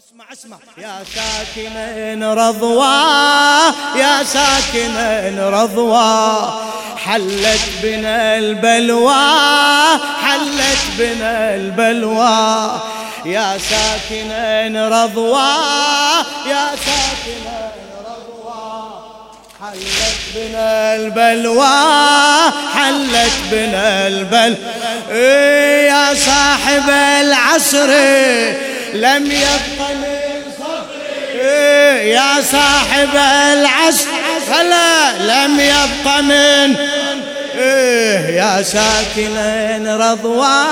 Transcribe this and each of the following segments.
اسمع يا ساكن رضوى، يا ساكن رضوى، حلت بنا البلوى، حلت بنا البلوى. يا ساكن رضوى، يا ساكن رضوى، حلت بنا البلوى، حلت بنا البلوى. يا صاحب العصر لم يبق من صبري، يا صاحب العصر هلا لم يبق من يا ساكن رضوى،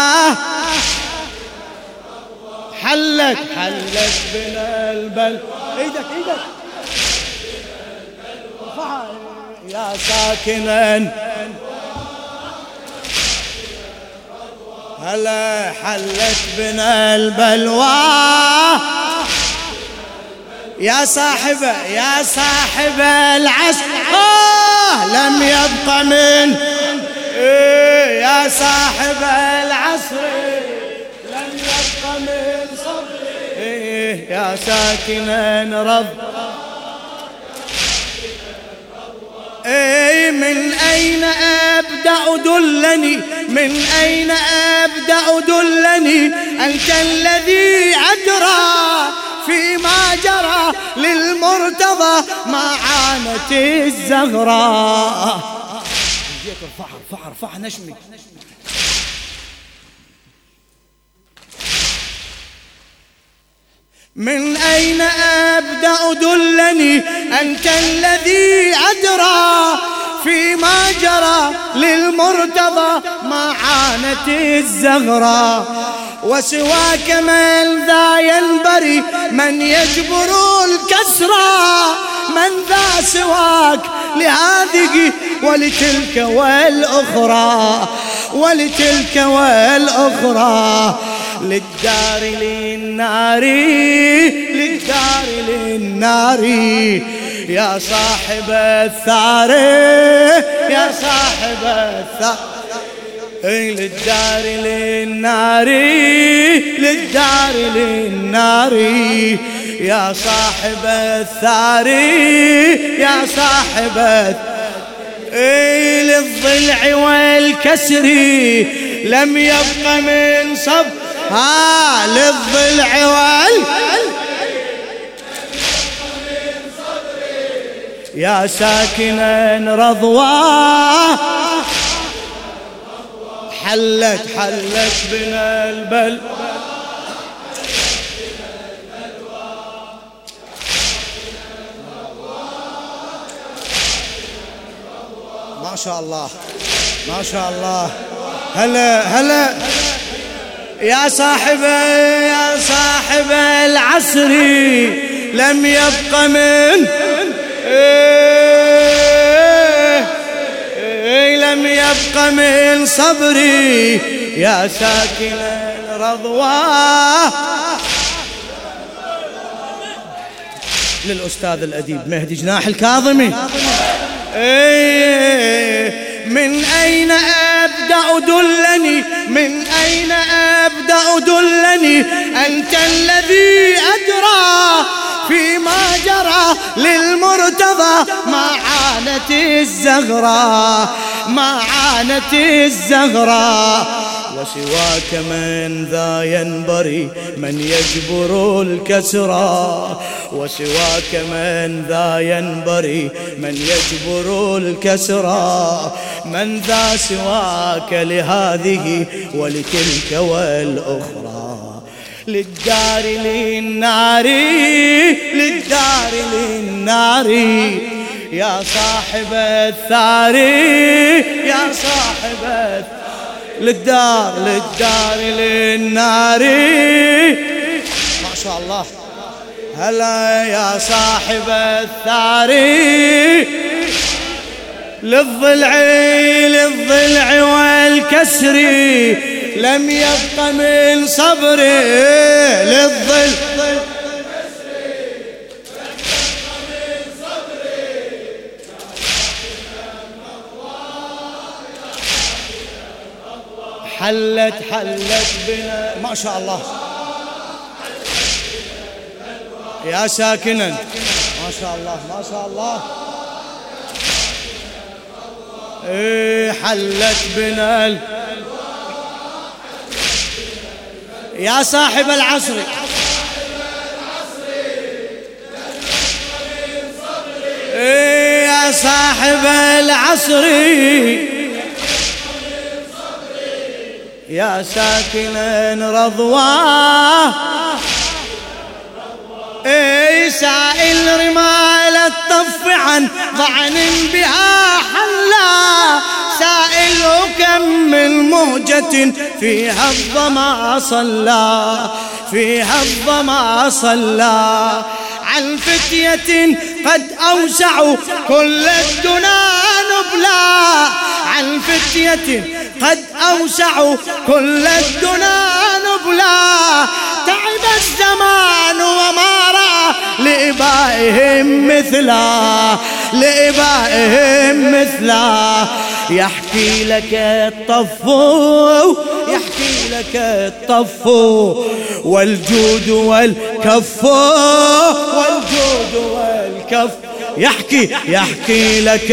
حلت بنا البلوى. ايدك ايدك يا ساكن هلا حلت بنا البلوى. يا صاحب العصر لم يبق من يا صاحب العصر لم يبق من صبري. يا ساكن رضوى، من أين أبدأ دلني، من أين أبدأ دلني، أنت الذي أدرى فيما جرى للمرتضى ما عانت الزهراء. ارفع نشمي. من أين أبدأ دلني، أنت الذي أدرى فيما جرى للمرتضى ما عانت الزهراء. وسواك من ذا ينبري من يجبر الكسرى، من ذا سواك لهذه ولتلك والأخرى، ولتلك والأخرى. للدار للنار، للدار للنار، يا صاحب الثار، يا صاحب الثار. للدار للنار، للدار للنار، يا صاحب الثار، يا صاحب للضلع والكسر لم يبق من صبر. للضلع يا ساكن رضوى، حلت بنا البلوى. ما شاء الله ما شاء الله. هلا يا صاحب العصر لم يبق من لم يبق من صبري. يا ساكن رضوى. للأستاذ الأديب مهدي جناح الكاظمي. من أين أبدأ دلني، من أين أبدأ دلني، أنت الذي أدرى فيما جرى للمرتضى ما عانت الزهراء، ما عانت الزهراء. وسواك من ذا ينبري من يجبر الكسرى، وسواك من ذا ينبري من يجبر الكسرى. من ذا سواك لهذه ولتلك والأخرى. للدار للنار، للدار للنار، يا صاحب الثار، يا صاحب الثار. للدار للنار. ما شاء الله. هلا يا صاحب الثار. للضلع والكسر لم يبق من صبري. للضلع حلت بنا. ما شاء الله يا ساكنا ما شاء الله ما شاء الله. حلت بنا يا صاحب العصر يا صاحب العصر يا ساكنا رضواه سائل رمال الطف عن ضعن بها حلا سائل كم من مهجة فيها الظما صلى فيها الظما صلى عن فتية قد أوسعوا كل الدنا نبلا عن فتية قد أوسعوا كل الدنا نبلا تعب الزمان وما رأى لإبائهم مثلا لإبائهم مثلا يحكي لك الطفو يحكي لك الطفو والجود والكف والجود والكف يحكي لك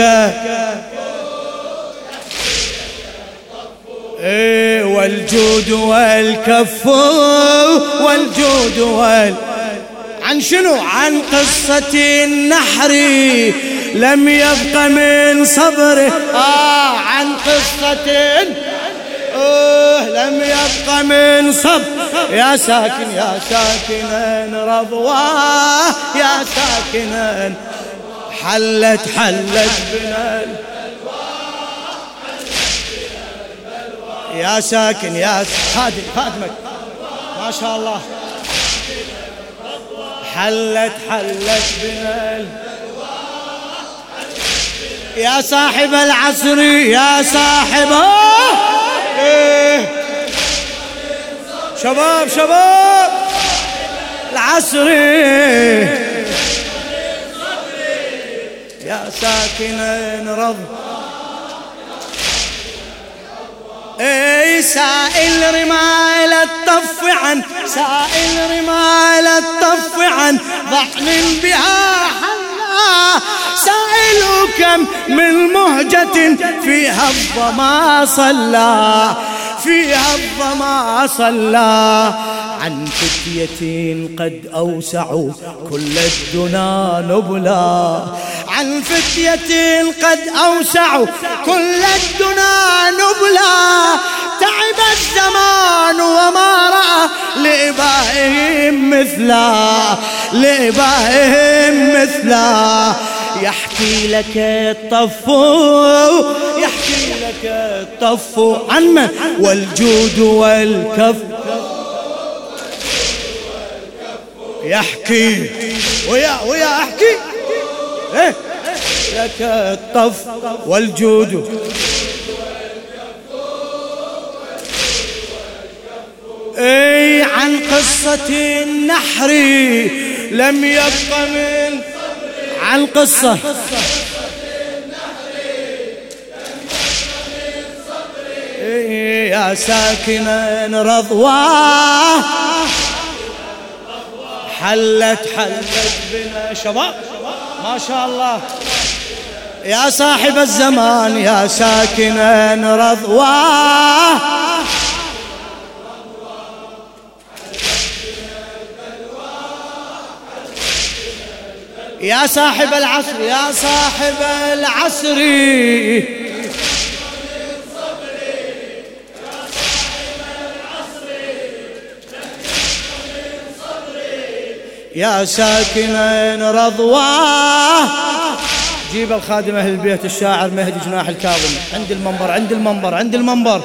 والجود والكف والجود عن شنو؟ عن قصة النحر لم يبق من صبره عن قصة لم يبق من صبر يا ساكنا رضواه يا ساكنا حلت بنا يا ساكن يا خادمك ما شاء الله حلت بنا يا صاحب العصر يا صاحب شباب العصر يا ساكنا رضواه سائل رمال الطف عن سائل رمال الطف عن ضحن بها حلا سائل كم من مهجة فيها الظما صلى فيها الظما صلى عن فتية قد أوسعوا كل الدنا نبلا عن فتية قد أوسعوا كل الدنا نبلا تعب الزمان وما رأى لإبائهم مثلا لإبائهم مثلا يحكي لك الطفو يحكي لك الطفو عن من؟ والجود والكف يحكي ويا احكي لك الطف والجود عن قصة النحر لم يبق من عن قصة يا ساكنا رضواه حلت بنا شباب ما شاء الله يا صاحب الزمان يا ساكنا رضواه يا صاحب العصر يا صاحب العصر يا ساكنا رضواه. جيب الخادم أهل البيت الشاعر مهدي جناح الكاظم عند المنبر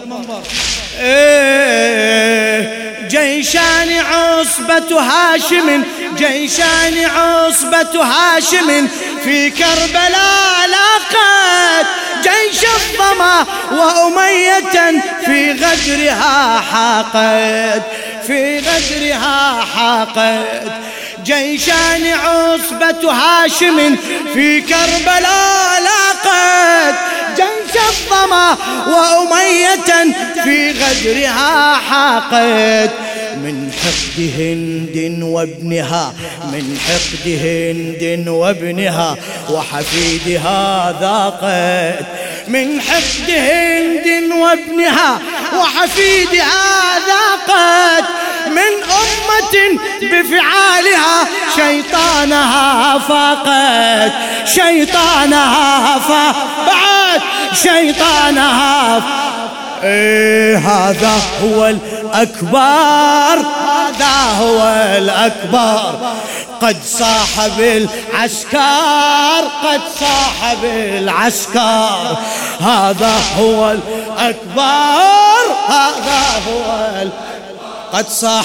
جيشان عصبة هاشم جيشان عصبة هاشم في كربلاء لاقت جيش الظما وأمية في غدرها حاقد جيشان عصبة هاشم في كربلاء لاقت جيش الظما وأمية في غدرها حاقد من حقد هند وابنها، من حقد هند وابنها وحفيدها ذاقت، من حقد هند وابنها وحفيدها ذاقت، من أمة بفعالها شيطانها فاقت، شيطانها بعد شيطانها هذا هو الأكبر، هذا هو الأكبر، قد صاح بالعسكر، قد صاح بالعسكر، هذا هو الأكبر، هذا هو قد صاح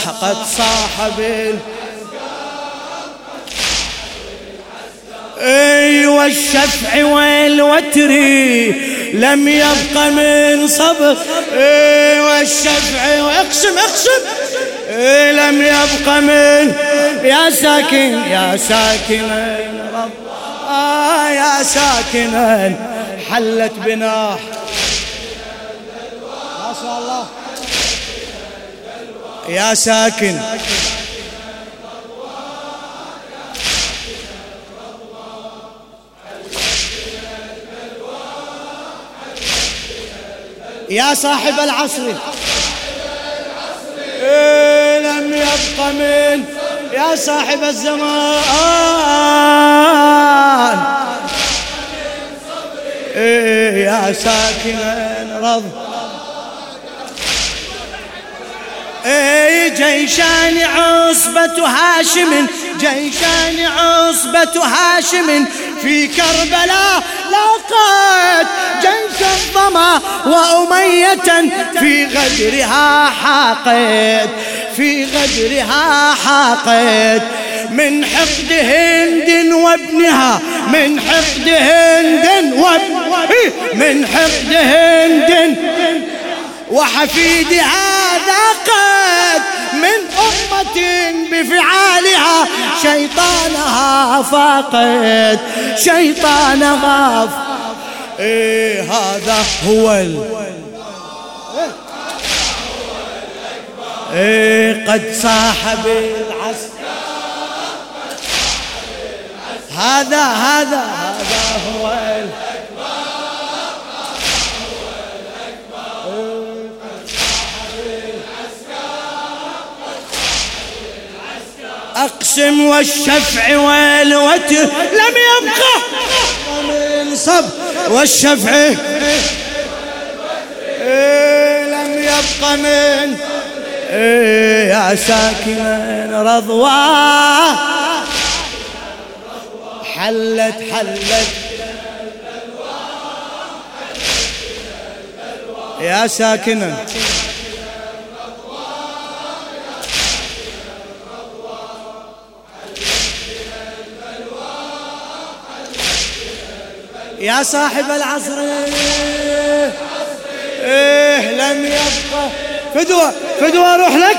والشفع والوتر لم يبق من صبر، والشفع واقسم لم يبق من يا ساكن يا ساكنا رب يا ساكنا حلت بنا ما شاء الله يا ساكن يا صاحب العصر لم يبق من يا صاحب الزمان يا ساكن رض جيشان عصبة هاشم، جيشان عصبة هاشم في كربلاء لاقت جيش الظما وأمية في غدرها حاقد، في غدرها حاقد، من حقد هند وابنها، من حقد هند من حقد هند وحفيدها ذاقت، من أمة بفعالها شيطانها فاقد، شيطانها هذا هو قد صاح بالعسكر، هذا هو أقسم والشفع والوتر لم يبقى من صب، والشفع لم يبقى من يا ساكن رضوى حلت يا ساكنا يا صاحب العصر لم يبقى فدوى روح لك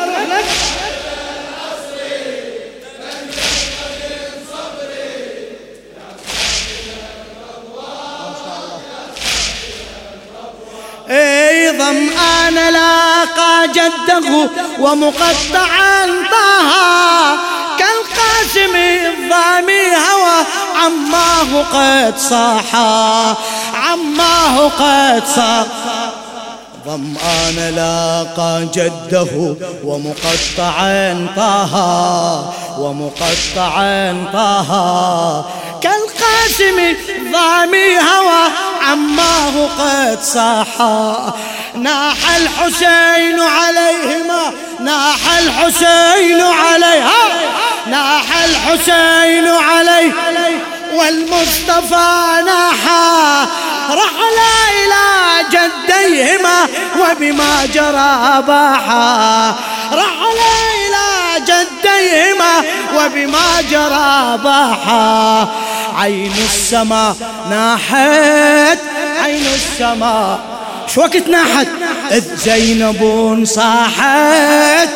ظمآن لاقى جده ومقطعا طه كالقاسم الضامي هوى عماه قد صاحا، عماه قد صاحا، ظمآن لاقى جده ومقطعا طه، ومقطعا طه كالقاسم الضامي هوى عماه قد صاحا، ناح الحسين عليهما، ناح الحسين عليها، ناح الحسين عليه والمصطفى ناحا، رحل إلى جديهما وبما جرى باحا، رحل إلى جديهما وبما جرى باحا، عين السماء ناحت، عين السماء شو وقت ناحت إذ زينب صاحت،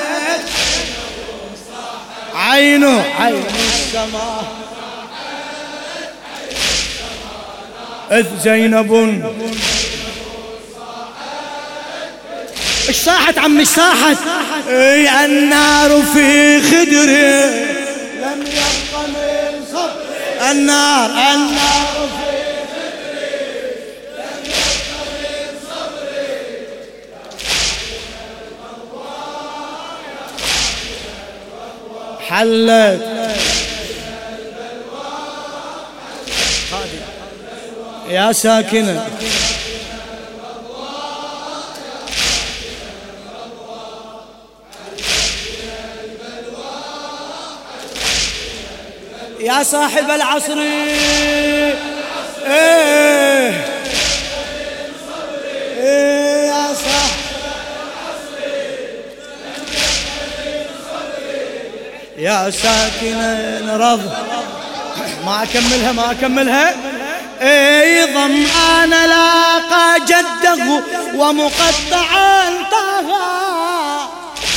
عين السماء إذ زينب صاحت عم مش صاحت. اي النار في خدري لم يبق من صبري. النار في خدري لم يبق من صبري. حلت يا ساكنة يا صاحب العصر. إيه يا صاحب يا ساكنة رض. ما أكملها. اي ظمآن لاقى جده ومقطعا طغى.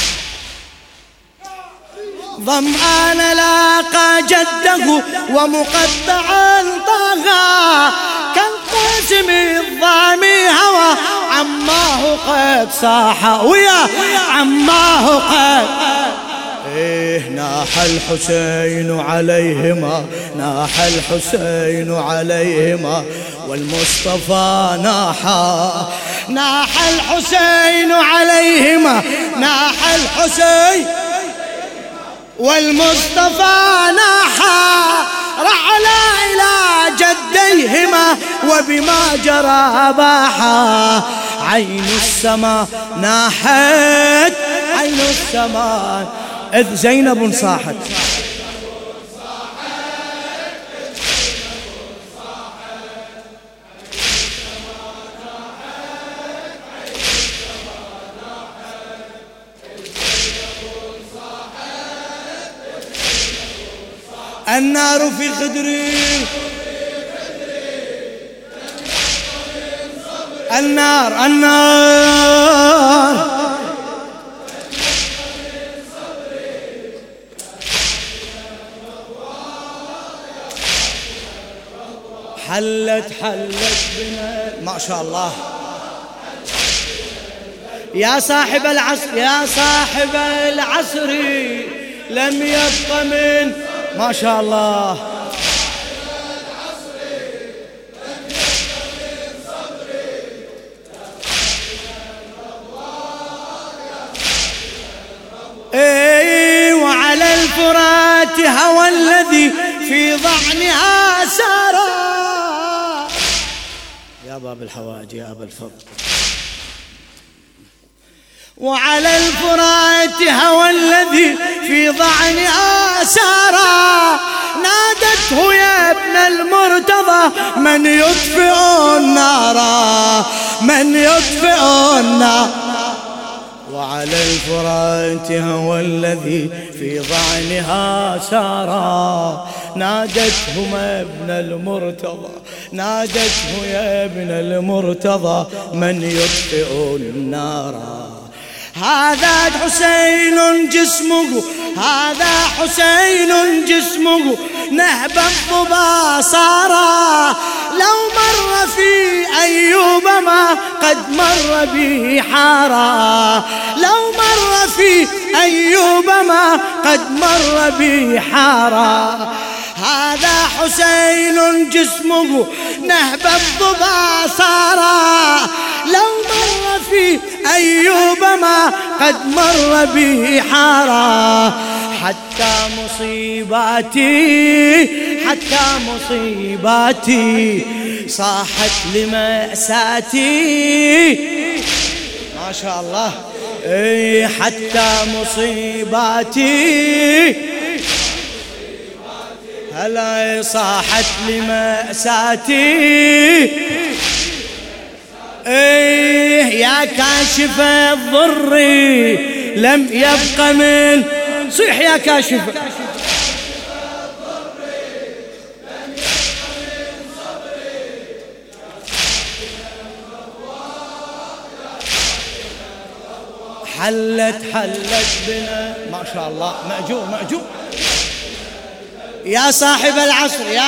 ظمآن لاقى جده ومقطعا طغى. كالقاسم الضامي هوى عماه قد صاح ويا عماه قد. إيه ناح الحسين عليهما ناح الحسين عليهما والمصطفى ناح الحسين عليهما ناح الحسين والمصطفى ناحا. رعلا إلى جديهما وبما جرى باحا. عين السماء ناحت عين السماء إذ زينب صاحت. النار في خدري النار حلت بنا. ما شاء الله يا صاحب العصر لم يبق من. ما شاء الله اي وعلى الفرات هوى الذي في ضعنها سارا. يا باب الحوائج يا أبا الفضل. وعلى الفرات هوى الذي في ضعنها سارا. نادته يا ابن المرتضى من يطفئ النار من يطفئ النار. وعلى الفرات هوى الذي في ضعنها سارا. نادته يا ابن المرتضى نادته يا ابن المرتضى من يطفئ النار. هذا حسين جسمه هذا حسين جسمه نهب الضبا صارا. لو مر في أيوب ما قد مر به حارا. لو مر في أيوب ما قد مر به حارا. هذا حسين جسمه نهب الضبا صارا. لو مر في أيوب ما قد مر به حارا. حتى مصيباتي صاحت لمأساتي. ما شاء الله اي حتى مصيباتي هلا صاحت لمأساتي. ايه يا كاشف الضر لم يبق من. صيح يا كاشف حلت بنا. ما شاء الله مأجور. يا صاحب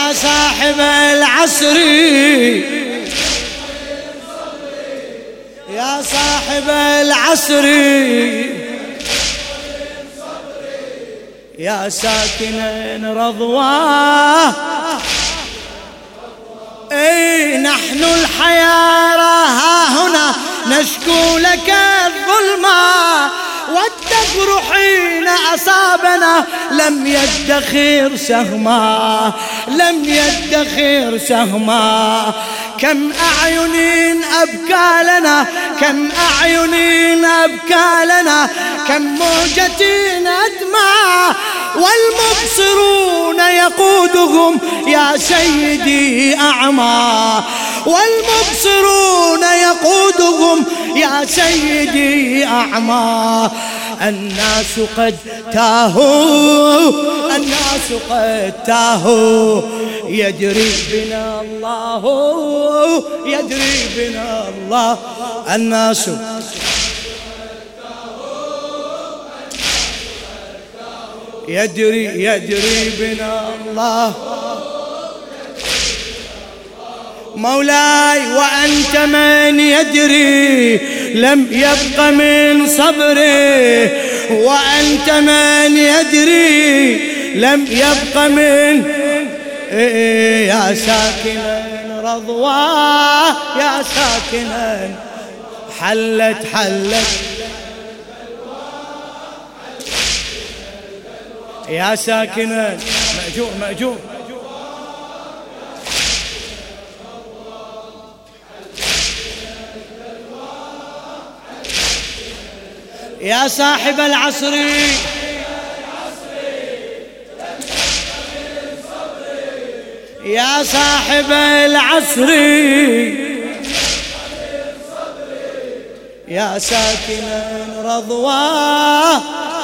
العصر يا صاحب العصر يا ساكن رضواه، اي نحن الحيارى ها هنا نشكو لك الظلمة، والدهر حين أصابنا لم يدخر سهما، لم يدخر سهما. كم أعين أبكى لنا، كم أعين أبكى لنا، كم موجة أدمع، والمبصرون يقودهم يا سيدي أعمى، والمبصرون يقودهم يا سيدي أعمى. الناس قد تاهوا، الناس قد تاهوا، يدري بنا الله، يدري بنا الله. الناس يدري بنا الله. مولاي وأنت من يدري لم يبق من صبري، وأنت من يدري لم يبق من يا ساكنا رضواه، يا ساكنا حلت يا ساكنا مأجور يا صاحب العصر يا صاحب العصر يا ساكنا رضواه،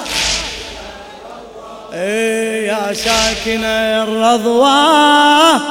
يا ساكنا الرضواه،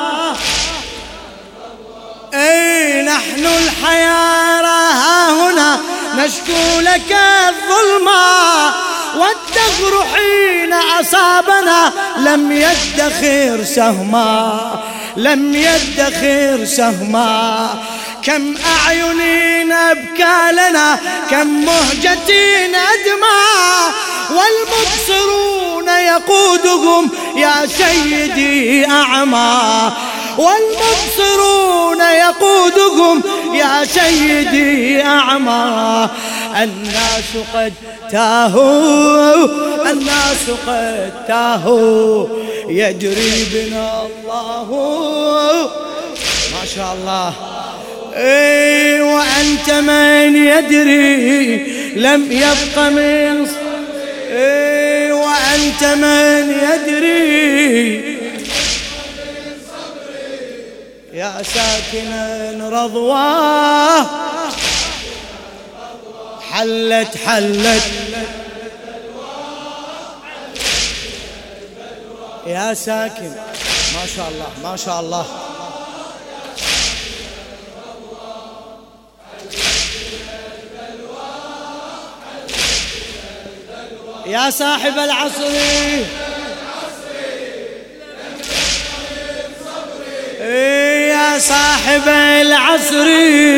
نحن الحيارى ها هنا نشكو لك الظلمة، والدهر حين أصابنا لم يدخر سهما، لم يدخر سهما. كم أعين أبكى لنا، كم مهجة أدمع، والمبصرون يقودهم يا سيدي أعمى، والمبصرون يقودهم يا سيدي أعمى. الناس قد تاهوا، الناس قد تاهوا، يجري بنا الله. ما شاء الله. وأنت من يدري لم يبق من وأنت من يدري يا ساكنا رضواه، حلت يا ساكن. ما شاء الله ما شاء الله. يا صاحب العصر يا صاحب العصر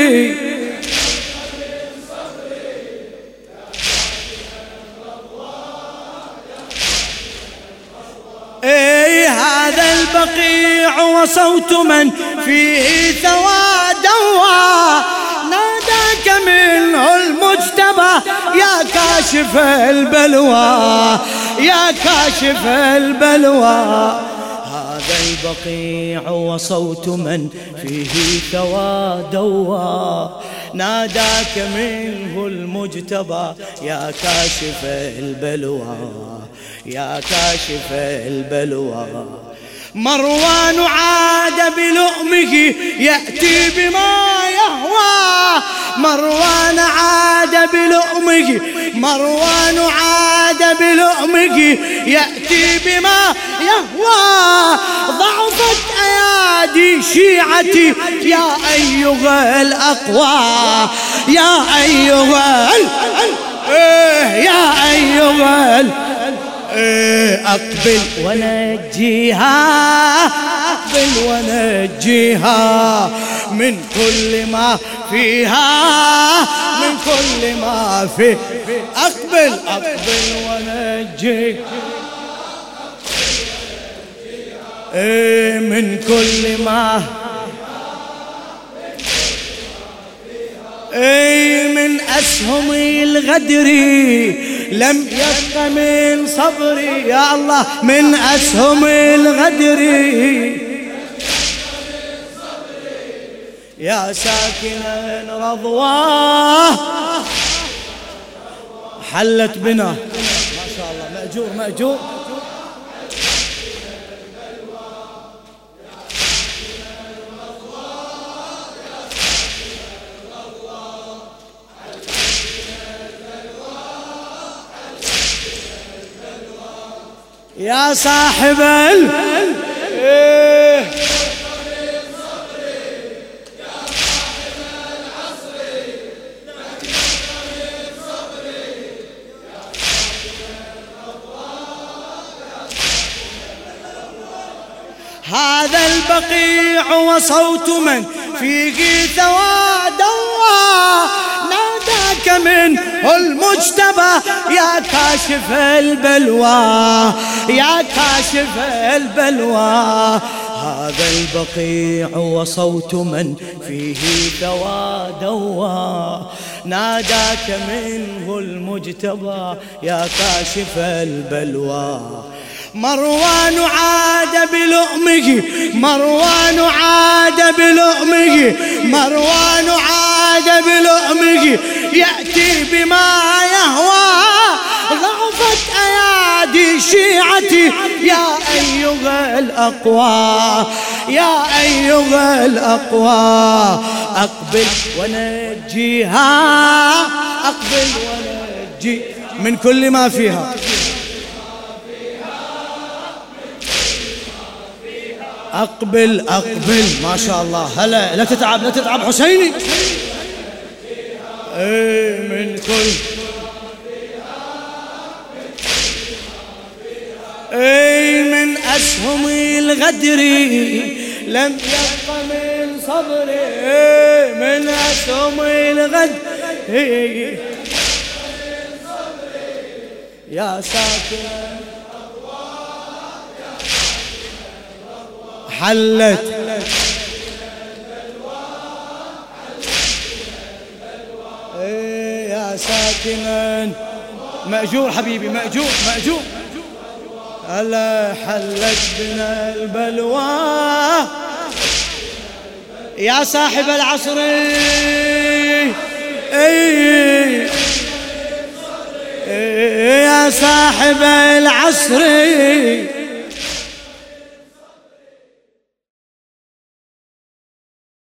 هذا البقيع وصوت من فيه ثوى دوى، ناداك منه المجتبى يا كاشف البلوى، يا كاشف البلوى. هذا البقيع وصوت من فيه ثوى دوى، ناداك منه المجتبى يا كاشف البلوى، يا كاشف البلوى. مروان عاد بلؤمه يأتي بما يهوى، مروان عاد بلؤمه، مروان عاد بلؤمه يأتي بما يهوى. ضعفت أيادي شيعتي يا أيها الأقوى، يا أيها يا أيها أقبل ونجيها أقبل ونجيها من كل ما فيها، من كل ما فيه. أقبل ونجيها من كل ما من أسهم الغدر لم يبق من صبري. يا الله من أسهم الغدر يا ساكنا رضواه حلت بنا. ما شاء الله مأجور يا صاحب هذا البقيع وصوت من فيه ثوى دوى، ناداك منه المجتبى يا كاشف البلوى، يا كاشف البلوى. هذا البقيع وصوت من فيه ثوى دوى، ناداك منه المجتبى يا كاشف البلوى. مروان عاد بلؤمه، مروان عاد بلؤمه، مروان عاد بلؤمه يأتي بما يهوى. ضعفت أيادي شيعتي يا أيها الأقوى، يا أيها الأقوى. أقبل ونجيها، أقبل ونجي من كل ما فيها. أقبل ما شاء الله. هلا لا تتعب حسيني. من كل من أسهم الغدر لم يبق من صبري، من أسهم الغدر يا ساكن حلت يا ساكنا. مأجور حبيبي مأجور. ألا حلت بنا البلوى يا صاحب العصر. يا صاحب العصر